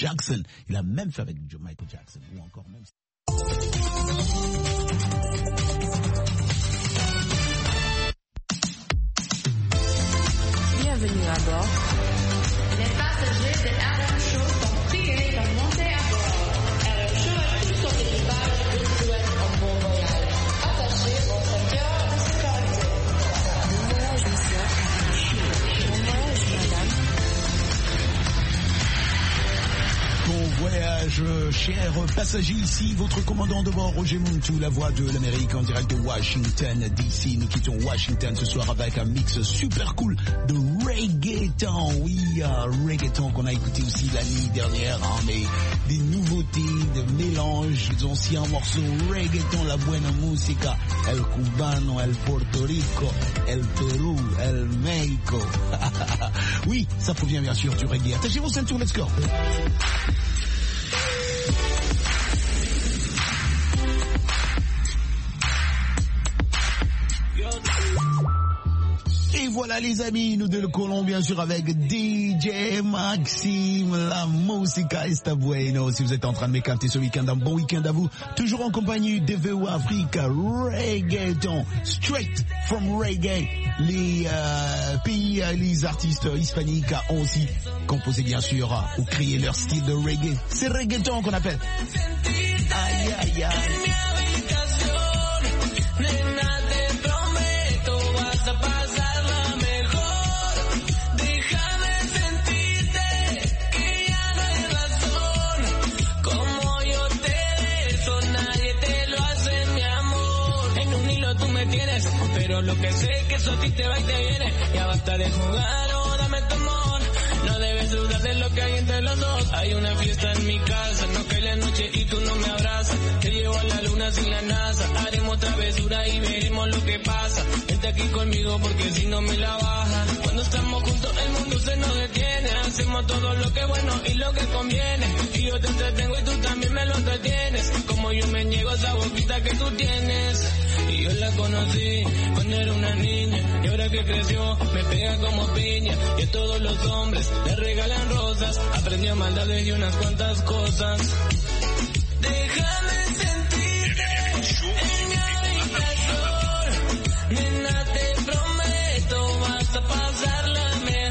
Jackson. Il a même fait avec Michael Jackson, ou encore même... Bienvenue à bord. Les passagers de RM Show sont priés de monter à bord. RM Show et tout son équipage vous souhaitent un bon voyage. Attachez vos ceintures de sécurité. Bon voyage, monsieur. Bon voyage, madame. Bon voyage, chers passagers, ici votre commandant de bord, Roger Muntu, la voix de l'Amérique en direct de Washington DC. Nous quittons Washington ce soir avec un mix super cool de reggaeton. Oui, reggaeton qu'on a écouté aussi l'année dernière, mais des nouveautés, de mélanges d'anciens morceaux reggaeton, la buena música, el cubano, el Puerto Rico, el Pérou, el Mexico. Oui, ça provient bien sûr du reggae. Attachez vos ceintures, let's go. Et voilà les amis, nous décollons bien sûr avec DJ Maxime, la musica está bueno. Si vous êtes en train de m'écouter ce week-end, un bon week-end à vous. Toujours en compagnie de VO Africa, reggaeton, straight from reggae. Les pays, les artistes hispaniques ont aussi composé bien sûr ou créé leur style de reggae. C'est reggaeton qu'on appelle. Aïe aïe aïe. Pero lo que sé es que eso a ti te va y te viene. Ya basta de jugar, oh, dame tu amor. No debes dudar de lo que hay entre los dos. Hay una fiesta en mi casa, no cae la noche y tú no me abrazas. Te llevo a la luna sin la NASA. Haremos travesura y veremos lo que pasa. Vente aquí conmigo porque si no me la baja. Cuando estamos juntos el mundo se nos detiene. Hacemos todo lo que es bueno y lo que conviene. Y yo te entretengo y tú también me lo entretienes. Como yo me niego a esa boquita que tú tienes. Y yo la conocí cuando era una niña y ahora que creció me pega como piña. Y a todos los hombres le regalan rosas. Aprendí a maldades y unas cuantas cosas. Déjame sentirte en mi habitación. Nena, te prometo vas a pasarla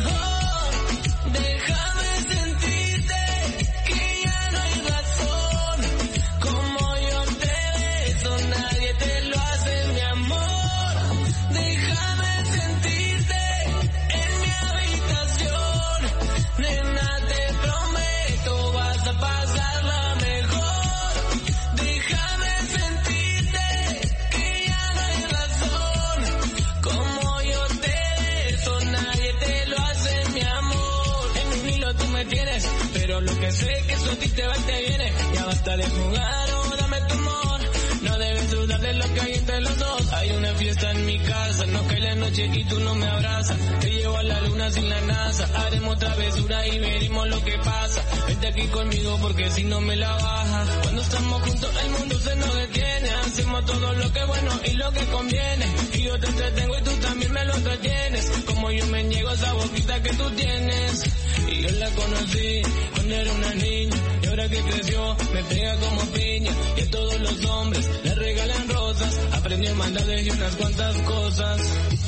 mejor. Déjame sentirte que ya no hay razón. Como yo te beso nadie te lo hace, mi amor. Déjame sentirte en mi habitación. Nena, te prometo vas a pasarla mejor. Déjame sentirte que ya no hay razón. Como yo te beso nadie te lo hace, mi amor. En un hilo tú me tienes, pero lo que sé es que eso a ti te va y te viene. Ya basta de jugar, oh, dame tu amor. No debes dudar de lo que hay entre los dos. Hay una fiesta en mi casa, no cae la noche y tú no me abrazas. Te llevo a la luna sin la NASA. Haremos travesura y veremos lo que pasa. Vente aquí conmigo porque si no me la baja. Cuando estamos juntos el mundo se nos detiene. Hacemos todo lo que es bueno y lo que conviene. Y yo te entretengo y tú también me lo entretienes. Como yo me niego a esa boquita que tú tienes. Y yo la conocí cuando era una niña y ahora que creció me pega como piña. Y a todos los hombres le regalan rosas. Aprendí a maldades y unas cuantas cosas.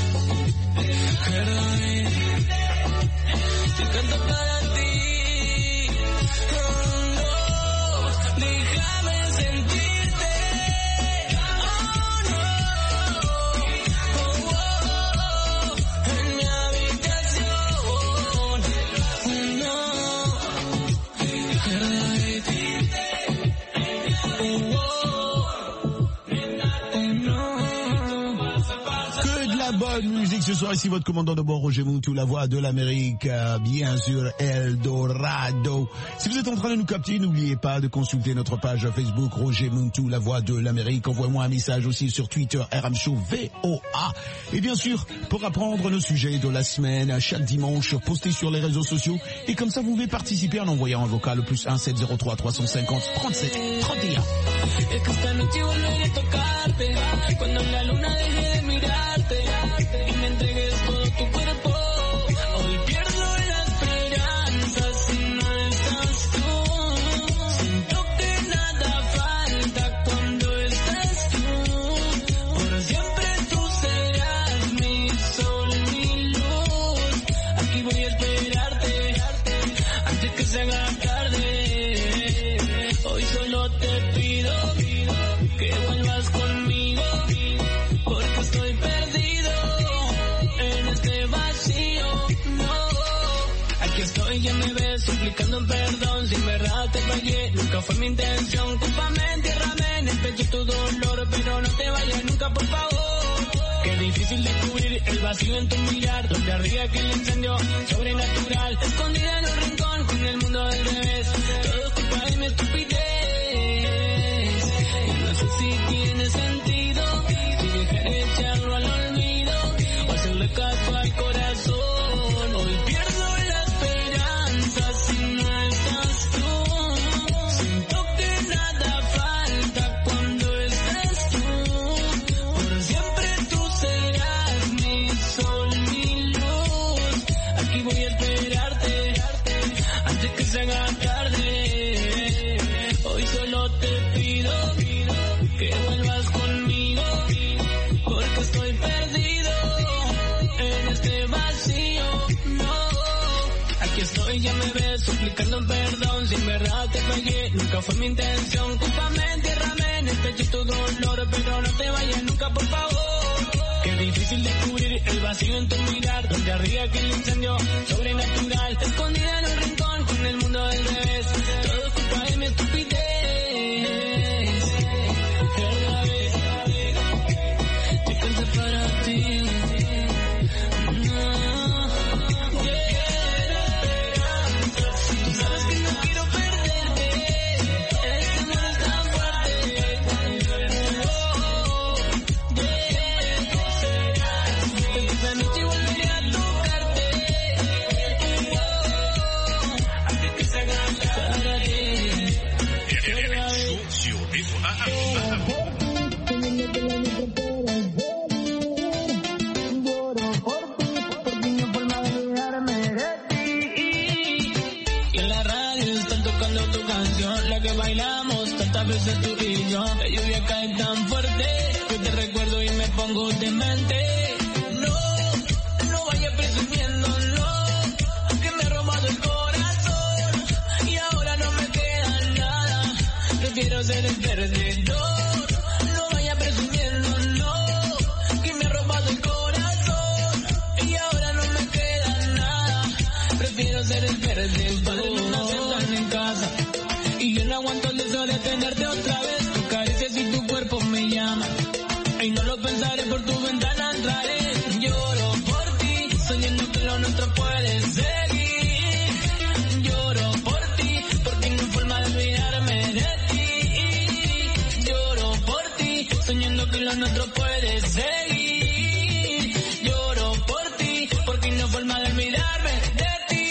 Perdóname, te canto para ti. Oh, no, déjame sentirte. Oh, no, oh, oh, oh, en mi habitación. Oh, no, perdóname. Bonne musique ce soir, ici votre commandant de bord Roger Muntu, la voix de l'Amérique, bien sûr Eldorado. Si vous êtes en train de nous capter, n'oubliez pas de consulter notre page Facebook Roger Muntu, la voix de l'Amérique. Envoyez-moi un message aussi sur Twitter RM Show VOA. Et bien sûr, pour apprendre nos sujets de la semaine, chaque dimanche, postez sur les réseaux sociaux. Et comme ça, vous pouvez participer en envoyant un vocal au plus 1703 350 37 31. Es que esta noche volveré a tocarte, cuando la luna deje de mirarte y me entregues todo tu cuerpo. Hoy pierdo la esperanza si no estás tú. haga tarde. Hoy solo te pido que vuelvas conmigo, porque estoy perdido en este vacío. No, aquí estoy, ya me ves suplicando un perdón. Si en verdad te fallé, nunca fue mi intención. Cúlpame, entiérrame en el pecho tu dolor, pero no te vayas nunca, por favor. Qué difícil descubrir el vacío en tu mirar, donde ardía aquel incendio sobrenatural. Escondida en un rincón con el mundo al revés, todo es culpa de mi estupidez. Y no sé si tiene sentido, si dejar de echarlo al olvido o hacerle caso al corazón. Hoy pierdo la esperanza si no estás tú. Siento que nada falta cuando estás tú. Por siempre tú serás mi sol, mi luz. Aquí voy a esperarte antes que se haga tarde. Hoy solo te pido que vuelvas conmigo, porque estoy perdido en este vacío. No, aquí estoy, ya me ves suplicando un perdón. Si en verdad te fallé, nunca fue mi intención. Cúlpame, entiérrame en el pecho tu dolor, pero no te vayas nunca, por favor. Qué difícil descubrir el vacío en tu mirar, donde ardía aquel incendio sobrenatural. Escondida en un rincón con el mundo al revés, todo es culpa de mi estupidez. Cada vez te canto para ti. No, tú sabes que no quiero perderte. Este amor es tan fuerte. Esta noche volveré a tocarte. Antes que se haga tarde. Sur FAA. Y en la radio están tocando tu canción, la que bailamos tantas veces tú y yo. La lluvia cae tan fuerte que te recuerdo y me pongo demente. No, no vaya presumiendo, no, que me he robado el corazón y ahora no me queda nada. Prefiero ser el perdedor. No vaya presumiendo, no, que me he robado el corazón y ahora no me queda nada. Prefiero ser el perdedor. Padre, no me aceptan en casa y yo no aguanto el deseo de tenerte otra vez. Tu caricias y tu cuerpo me llaman y no lo pensaré, por tu ventana entraré. Lloro por ti, soñando que lo nuestro puede seguir. Lloro por ti, porque no hay forma de olvidarme de ti. Lloro por ti, soñando que lo nuestro puede seguir. Lloro por ti, porque no hay forma de olvidarme de ti.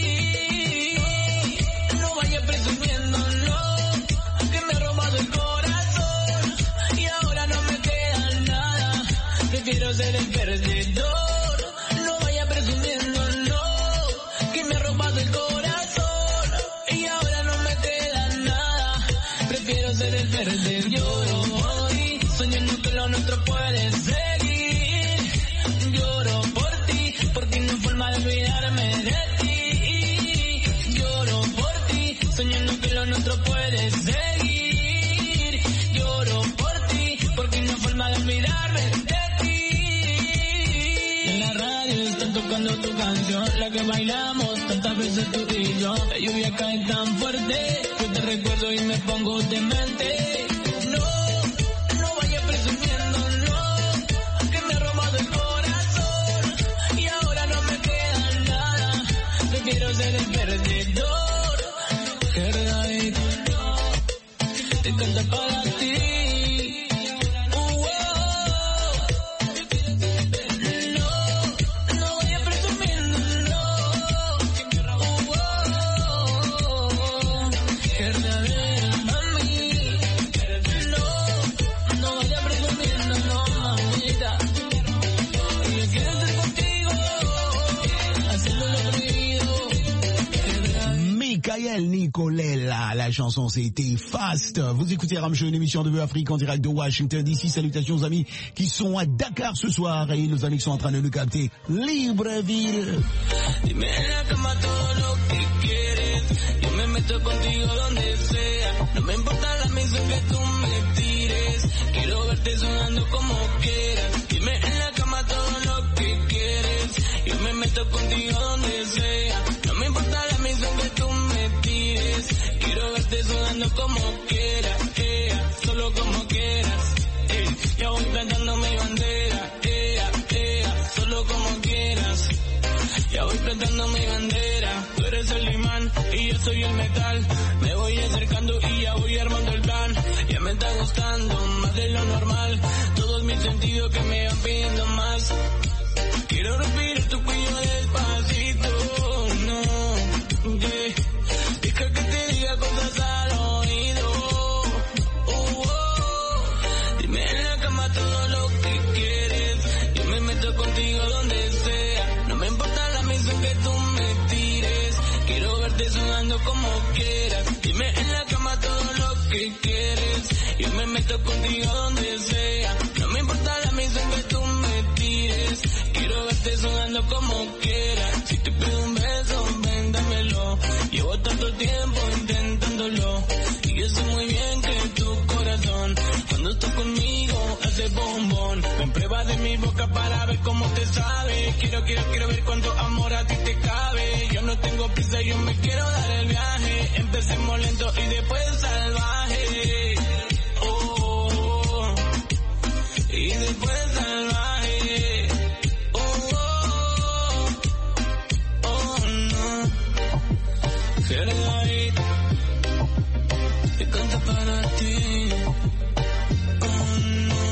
No vaya presumiendo, no, que me he robado el corazón y ahora no me queda nada. Prefiero ser el perdedor. No vaya presumiendo, no, que me he robado el corazón y ahora no me queda nada. Prefiero ser el perdedor. Lloro por ti, soñando que lo nuestro puede seguir. Lloro por ti, porque no hay forma de olvidarme de ti. Lloro por ti, soñando que lo nuestro puede seguir. Lloro por ti, porque no hay forma de olvidarme de ti. En la radio están tocando tu canción, la que bailamos tantas veces tú y yo. La lluvia cae tan fuerte que te recuerdo y me pongo demente. No, no vaya presumiendo, no, que me he robado el corazón y ahora no me queda nada. Prefiero ser el perdedor. David, te canta para ti. No voy a presumir, no. Mami, no voy a presumir, no, mamita. Yo quiero estar contigo, haciendo lo prohibido. Michael Nicolela, la chanson c'était Fast. Vous écoutez Ram Show, une émission de Vue Afrique en direct de Washington DC. Salutations aux amis qui sont à Dakar ce soir et nos amis qui sont en train de nous capter Libreville. Dime en la cama todo lo que quieres, yo me meto contigo donde sea. No me importa la misión que tú me tires. Quiero verte sonando como quieras. Dime en la cama todo lo que quieres. Yo me meto contigo donde sea. No me importa la misión que tú me tires. Quiero verte sonando como quieras. Solo como quieras. Ya voy plantando mi bandera. Solo como quieras. Ya voy plantando mi bandera. Tú eres el imán y yo soy el metal. Me voy acercando y ya voy armando el plan. Ya me está gustando más de lo normal. Todos mis sentidos que me van pidiendo más. Quiero respirar tu cuello despacito. No, yeah. Deja que te diga cosas al oído. Dime en la cama todo lo que quieres. Yo me meto contigo donde sea. No me importa la misión que tú me tires. Quiero verte sonando como quieras. Dime en la cama todo lo que quieres. Yo me meto contigo donde sea. No me importa la misión que tú me tires. Quiero verte sonando como quieras. Si te pido un beso, ven, dámelo. Llevo tanto tiempo intentándolo. Y yo sé muy bien que tu corazón, cuando estás conmigo, hace bombón. Ven, prueba de mi boca para ver cómo te sabe. Quiero ver cuánto amor a ti te cabe. Yo no tengo prisa, yo me quiero dar el viaje. Empecemos lento y después salvaje. Y después salvaje. No. David, te canto para ti. No.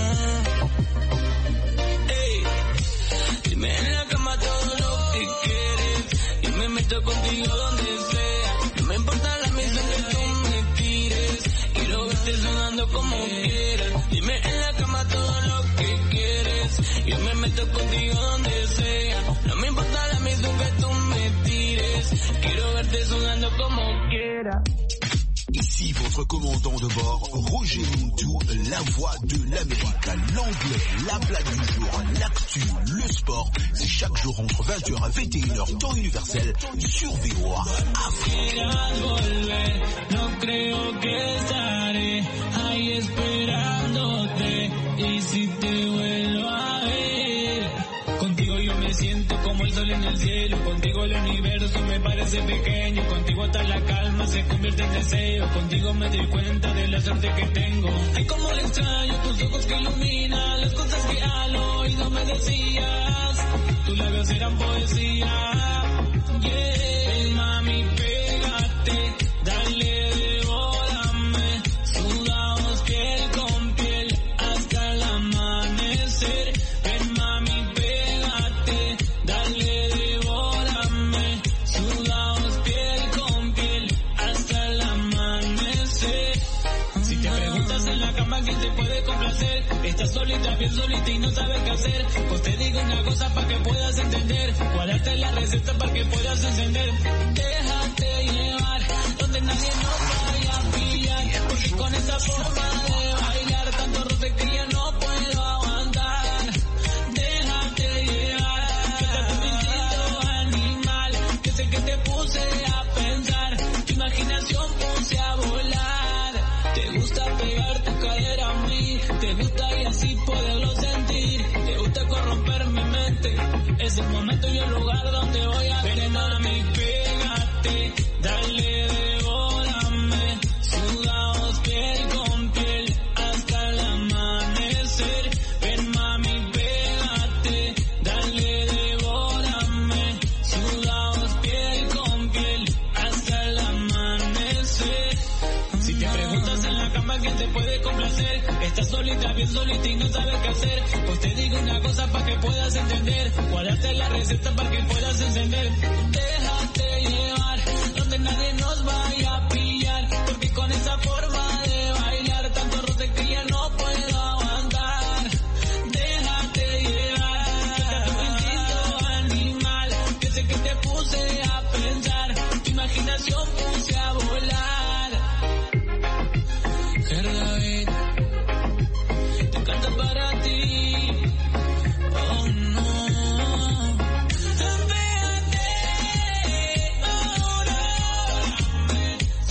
Ey, dime en la cama todo lo que quieres. Yo me meto contigo donde sea. No me importa la misión que tú me tires. Quiero verte sonando como quieras. Dime en la cama todo lo que quieres. Yo me meto contigo donde sea. No me importa la misión que tú me tires. Quiero verte sonando como quieras. Ici votre commandant de bord, Roger Muntou, la voix de l'Amérique. L'anglais, la blague du jour, l'actu, le sport, c'est chaque jour entre 20h et 21h, temps universel, sur VOA Afrique. No creo que estaré ahí esperándote. Y si te vuelvo a ver, contigo yo me siento como el sol en el cielo. Contigo el universo me parece pequeño. Contigo hasta la calma se convierte en deseo. Contigo me doy cuenta de la suerte que tengo. Ay, como le extraño tus ojos que iluminan las cosas que al oído me decías. Tus labios eran poesía. Yeah, mami, pégate, dale, devórame. Sudamos piel con piel hasta el amanecer. Ven, mami, pégate, dale, devórame. Sudamos piel con piel hasta el amanecer. Si te preguntas en la cama quién te puede complacer, estás solita, bien solita y no sabes qué hacer. Pues te digo una cosa para que puedas entender. Guardarte la receta para que puedas encender. Déjate llevar donde nadie nos vaya a pillar. Porque con esa forma de bailar tanto roce que ya no puedo aguantar. Déjate llevar, suelta tu instinto animal, que sé que te puse a pensar. Tu imaginación puse a volar. Te gusta pegar tu cadera a mí, te gusta y así poderlo sentir. Te gusta corromper mi mente, es el momento y el lugar donde voy a ver. Mami, pégate, dale, devórame. Sudamos piel con piel hasta el amanecer. Ven, mami, pégate, dale, devórame. Sudamos piel con piel hasta el amanecer. Si te preguntas en la cama quién te puede complacer, estás solita, bien solita y no sabes qué hacer. Pues te digo una cosa para que puedas entender. Guardarte la receta para que puedas encender. Déjate llevar donde nadie nos vaya a pillar. Porque con esa forma de bailar tanto roce que ya no puedo aguantar. Déjate llevar, suelta tu instinto animal, que sé que te puse a pensar. Tu imaginación puse a volar. David, te canto para ti. Oh no. Véate ahora.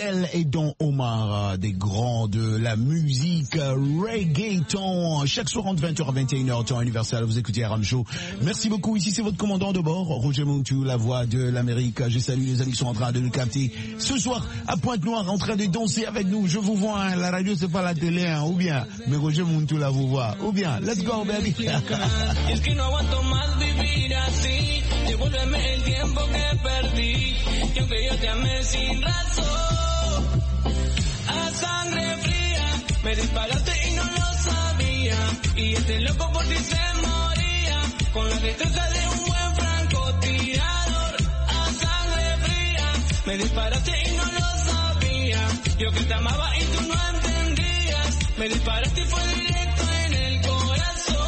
Pharrell et Don Omar, des grands de la musique reggaeton. Chaque soir entre 20h à 21h, temps universel, vous écoutez RM Show. Merci beaucoup. Ici, c'est votre commandant de bord, Roger Montou, la voix de l'Amérique. Je salue les amis qui sont en train de nous capter ce soir à Pointe-Noire, en train de danser avec nous. Je vous vois, hein, la radio, c'est pas la télé, hein, ou bien, mais Roger Montou la vous voit, ou bien, let's go, baby. Es que no aguanto más vivir así, devuélveme el tiempo que perdí, y aunque yo te amé sin razón, a sangre fría, me disparaste y no lo sabía, y este loco por ti se moría, con la destreza de un buen francotirador, a sangre fría, me disparaste y no lo sabía, yo que te amaba y tú no entendías, me disparaste y fue directo en el corazón.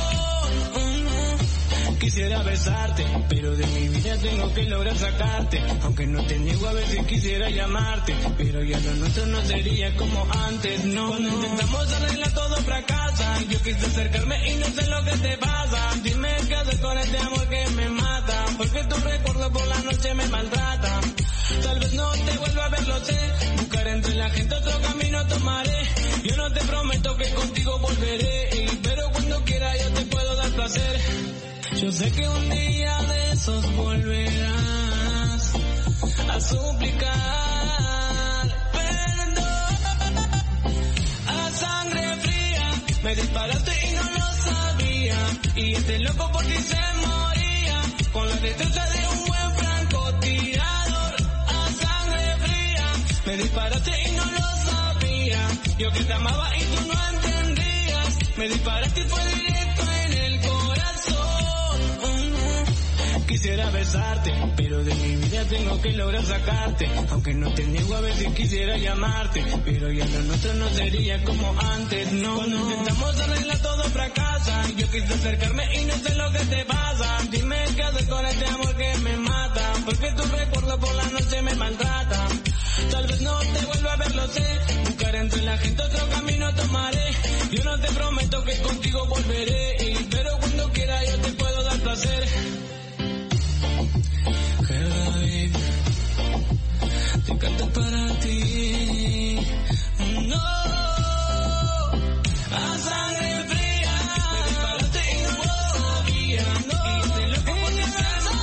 Quisiera besarte, pero de mi vida tengo que lograr sacarte, aunque no te niego a veces quisiera llamarte, pero ya lo nuestro no sería como antes, no. Cuando intentamos arreglar todo fracasa, yo quise acercarme y no sé lo que te pasa, dime qué hacer con este amor que me mata, porque tu recuerdo por la noche me maltrata, tal vez no te vuelva a ver, lo sé, buscar entre la gente otro camino tomaré, yo no te prometo que contigo volveré, pero cuando quiera yo te puedo dar placer. Yo sé que un día de esos volverás a suplicar perdón. A sangre fría me disparaste y no lo sabía, y este loco por ti se moría, con la destreza de un buen francotirador. A sangre fría me disparaste y no lo sabía, yo que te amaba y tú no entendías, me disparaste y fue directo en el corazón. Quisiera besarte, pero de mi vida tengo que lograr sacarte, aunque no te niego a veces quisiera llamarte, pero ya lo nuestro no sería como antes, no. Cuando intentamos arreglar todo fracasa, yo quise acercarme y no sé lo que te pasa, dime qué hacer con este amor que me mata, porque tu recuerdo por la noche me maltrata, tal vez no te vuelva a ver, lo sé, buscar entre la gente otro camino tomaré, yo no te prometo que contigo volveré, pero cuando quiera yo te puedo dar placer. David, te canto para ti, no, a sangre fría, me disparaste y no lo sabía, no, y este loco por ti se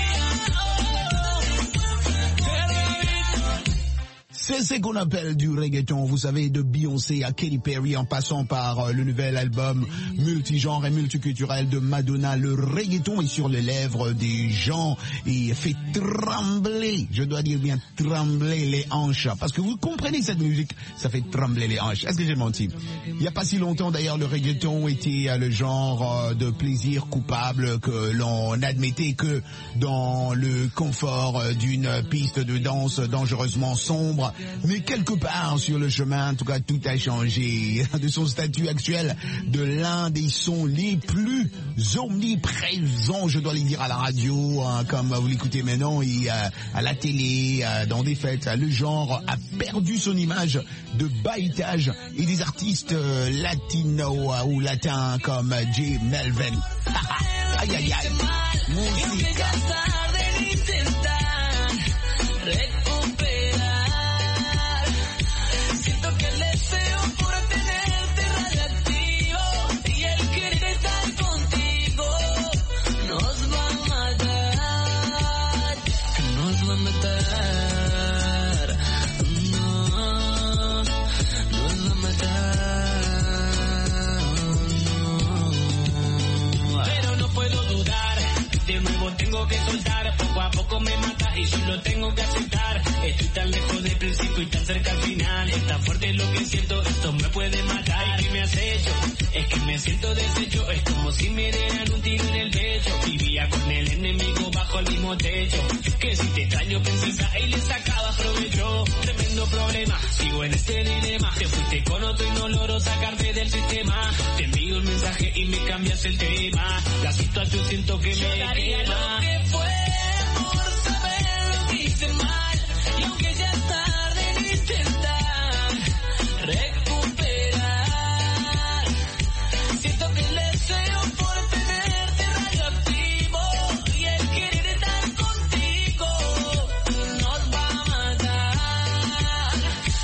moría. C'est ce qu'on appelle du reggaeton, vous savez, de Beyoncé à Katy Perry, en passant par le nouvel album multigenre et multiculturel de Madonna. Le reggaeton est sur les lèvres des gens et fait trembler, je dois dire bien trembler les hanches, parce que vous comprenez cette musique, ça fait trembler les hanches. Est-ce que j'ai menti? Il n'y a pas si longtemps d'ailleurs, le reggaeton était le genre de plaisir coupable que l'on admettait que dans le confort d'une piste de danse dangereusement sombre. Mais quelque part sur le chemin, en tout cas, tout a changé. De son statut actuel de l'un des sons les plus omniprésents, je dois le dire, à la radio, hein, comme vous l'écoutez maintenant, et à la télé, dans des fêtes. Le genre a perdu son image de bas étage, et des artistes latinos ou latins comme J Melvin. Aïe aïe aïe. Musique. Tengo que soltar, poco a poco me mata y solo tengo que aceptar. Estoy tan lejos del principio y tan cerca al final. Es tan fuerte lo que siento, esto me puede matar. ¿Qué me has hecho? Es que me siento deshecho. Es como si me dieran un tiro en el pecho. Vivía con el enemigo bajo el mismo techo. Que si te extraño princesa y le sacaba provecho. Tremendo problema, sigo en este dilema. Te fuiste con otro y no logro sacarte del sistema. Te envío un mensaje y me cambias el tema. La situación siento que me quema. Lo que fue por saber lo que hice mal, y aunque ya es tarde en intentar recuperar, siento que el deseo por tenerte radioactivo y el querer estar contigo nos va a matar.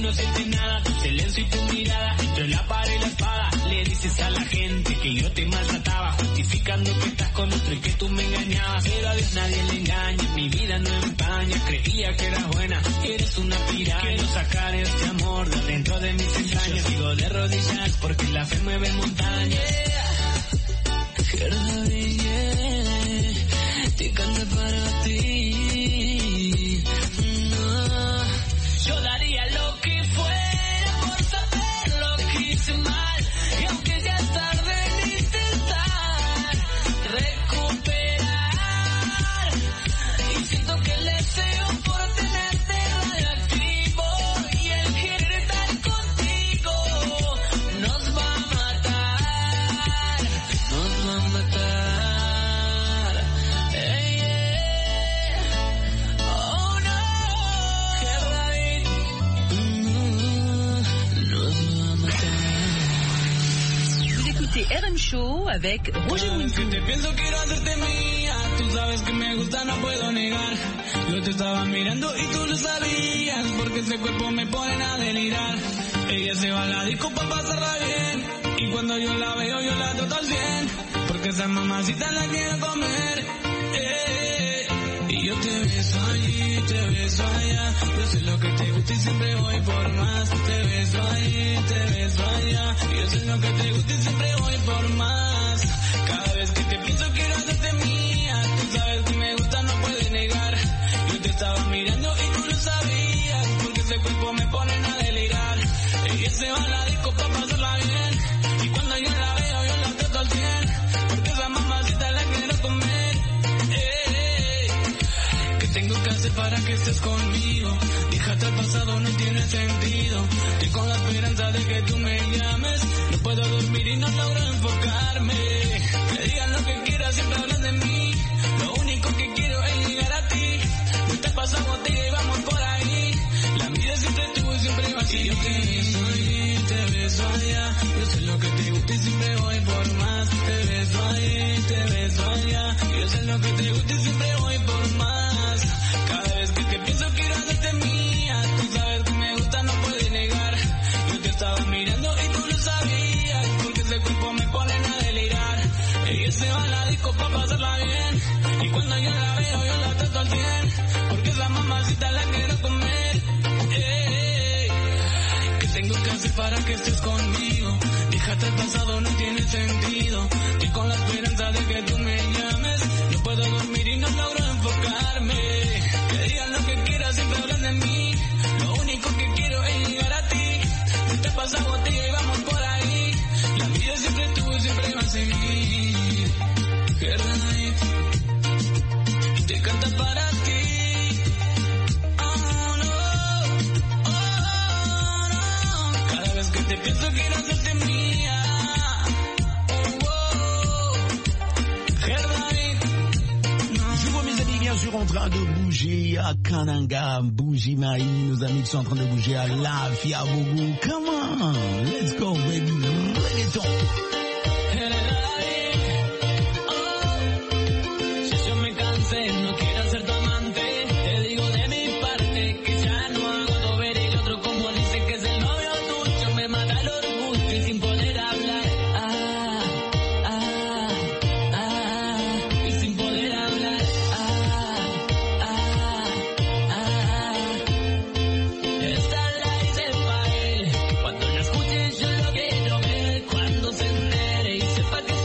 no sientes nada, tu silencio y tu mirada, entre la pared y la espada, le dices a la gente que yo te maltrataba, justificando que estás con otro y que tú me engañabas, pero a Dios nadie le engaña, mi vida no empaña, creía que eras buena, eres una piraña, quiero sacar este amor de dentro de mis entrañas, yo sigo de rodillas porque la fe mueve montañas. Te canta para ti. No. Yo daría lo que fuera por saber lo que hice mal. Y aunque ya es tarde en intentar recuperar. Y siento que el deseo por tenerte radioactivo y el querer estar contigo nos va a matar. Nos va a matar. RM Show avec Roger Muntou. Que te pienso, quiero hacerte mía. Tú sabes que me gusta, no puedo negar. Yo te estaba mirando y tú lo sabías, porque ese cuerpo me pone a delirar. Ella se va a la disco pa' pasarla bien, y cuando yo la veo yo la trato al 100, porque esa mamacita la quiero comer. Y yo te beso allí, te beso allá. Yo sé lo que te gusta y siempre voy por más. Te beso allí, te beso allá. Yo sé lo que te gusta y siempre voy por más. Cada vez que te pienso quiero hacerte mía. Tú sabes que me gusta, no puedes negar. Yo te estaba mirando y tú lo sabías, porque ese cuerpo me pone a delirar. Ella se va a la disco pa' pasarla bien, y cuando yo la veo yo la trato al 100, porque esa mamacita la quiero comer. Tengo que hacer para que estés conmigo. Déjate el pasado, no tiene sentido. Estoy con la esperanza de que tú me llames. No puedo dormir y no logro enfocarme. Que digan lo que quieras, siempre hablan de mí. Lo único que quiero es llegar a ti. No te pasa botella y vamos por ahí. La vida siempre tuvo y siempre va así. Yo te beso ahí, te beso allá. Yo sé lo que te gusta y siempre voy por más. Te beso ahí, te beso allá. Yo sé lo que te gusta y siempre voy por más. Cada vez que te pienso quiero hacerte mía. Tú sabes que me gusta, no puedes negar. Yo te estaba mirando y tú lo sabías, porque ese cuerpo me pone a delirar. Ella se va a la disco pa' pasarla bien, y cuando yo la veo yo la trato al 100, porque esa mamacita la quiero comer. ¿Qué tengo que hacer para que estés conmigo? Déjate el pasado, no tiene sentido. Estoy con la esperanza de que tú me llames. No puedo dormir y no logro enfocarme. Que digan lo que quieras, siempre hablan de mí. Lo único que quiero es llegar a ti. No te pasa botella y vamos por ahí. La vida siempre tuvo y siempre va a seguir. Right. Te canta para ti. Oh, no. Oh, no. Cada vez que te pienso quiero hacerte mía. Je vois mes amis bien sûr en train de bouger à Kananga, Bujimaï, nos amis qui sont en train de bouger à Lafiabougou. Come on, let's go baby, reggaeton. Si yo me cansé, no quiero ser tu amante. Te digo de mi parte que ya no aguanto ver el otro como dice que es el novio tuyo. Me mata el orgullo y sin poder hablar. Y sin poder hablar. Esta la hice pa' él. Cuando la escuche yo lo quiero ver. Cuando se entere y sepa que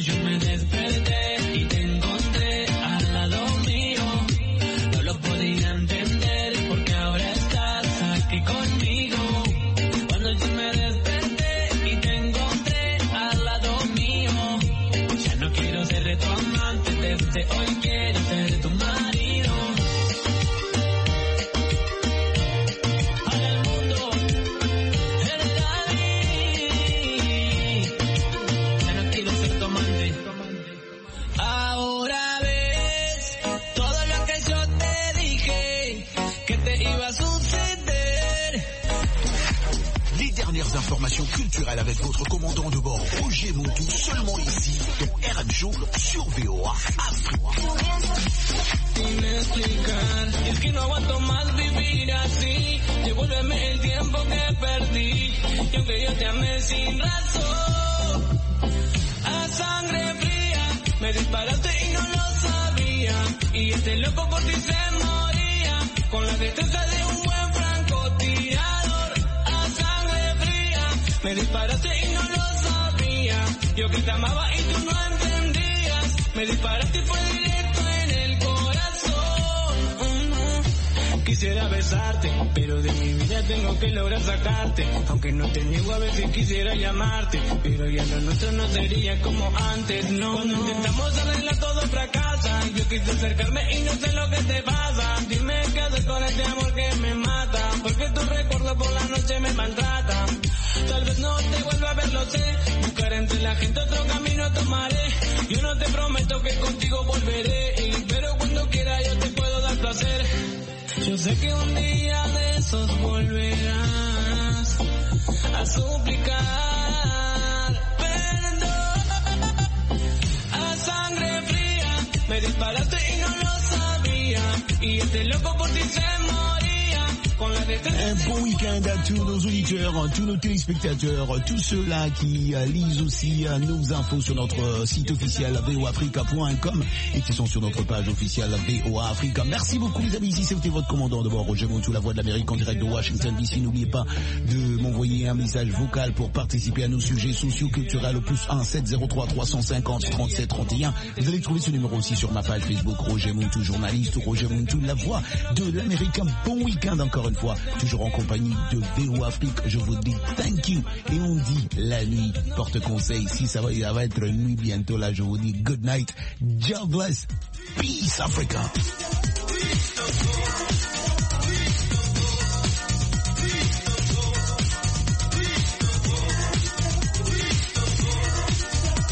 yo me desperté y te encontré al lado mío, no lo podía entender porque ahora estás aquí conmigo. Cuando yo me desperté y te encontré al lado mío, ya no quiero ser tu amante, desde hoy quiero ser tu marido. Para el mundo, eres David, ya no quiero ser tu amante. Ahora ves todo lo que yo te dije que te iba a suceder. Les dernières informations culturelles avec votre commandant de bord Roger Montou, seulement ici, dans RM Show sur VOA Afrique. Sin explicar, y es que no aguanto más vivir así. Devuélveme el tiempo que perdí, y aunque yo te amé sin razón, a sangre fría me disparaste y no lo sabía. Y este loco por ti se moría, con la destreza de un buen francotirador. A sangre fría me disparaste y no lo sabía. Yo que te amaba y tú no entendías. Me disparaste y fue directo en el corazón. Quisiera besarte, pero de mi vida tengo que lograr sacarte. Aunque no te niego, a veces quisiera llamarte, pero ya lo nuestro no sería como antes, no. Cuando intentamos arreglar todo fracasa. Yo quise acercarme y no sé lo que te pasa. Dime qué haces con este amor que me mata, porque tu recuerdo por la noche me maltrata. Tal vez no te vuelva a ver, lo sé. Buscar entre la gente otro camino tomaré. Yo no te prometo que contigo volveré, pero cuando quiera yo te puedo dar placer. Yo sé que un día de esos volverás a suplicar perdón. A sangre fría me disparaste y no lo sabía. Y este loco por ti se moría. Un bon week-end à tous nos auditeurs, tous nos téléspectateurs, tous ceux-là qui lisent aussi nos infos sur notre site officiel voafrica.com et qui sont sur notre page officielle VOA Africa. Merci beaucoup les amis, ici c'était votre commandant de bord Roger Montou, la voix de l'Amérique en direct de Washington DC. N'oubliez pas de m'envoyer un message vocal pour participer à nos sujets socio-culturels au +1 703 350 37 31. Vous allez trouver ce numéro aussi sur ma page Facebook Roger Montou, journaliste, ou Roger Montou, la voix de l'Amérique. Un bon week-end encore une fois, toujours en compagnie de VOA Afrique. Je vous dis thank you et on dit la nuit porte conseil. Si ça va être nuit bientôt là, je vous dis good night, God bless, peace Africa.